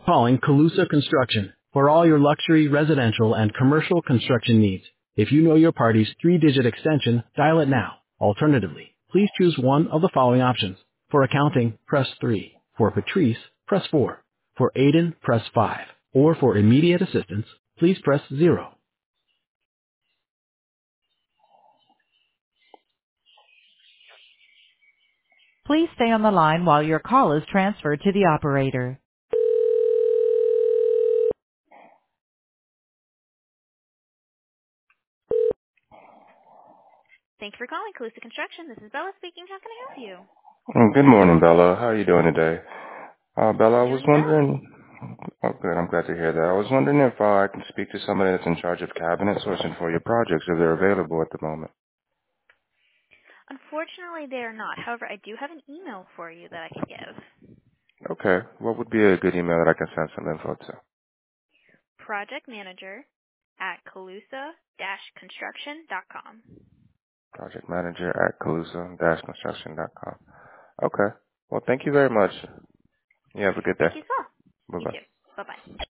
Calling Calusa Construction for all your luxury, residential, and commercial construction needs. If you know your party's three-digit extension, dial it now. Alternatively, please choose one of the following options. For accounting, press 3. For Patrice, press 4. For Aiden, press 5. Or for immediate assistance, please press 0. Please stay on the line while your call is transferred to the operator. Thank you for calling Calusa Construction. This is Bella speaking. How can I help you? Good morning, Bella. How are you doing today? Bella, I was Doing well. wondering, oh good, I'm glad to hear that. I was wondering if I can speak to somebody that's in charge of cabinet sourcing for your projects, if they're available at the moment. Unfortunately, they are not. However, I do have an email for you that I can give. Okay, what would be a good email that I can send some info to? Project manager at calusa-construction.com. Project manager at calusa-construction.com. Okay, well, thank you very much. You have a good day. Thank you, so. You Bye-bye. too. Bye-bye.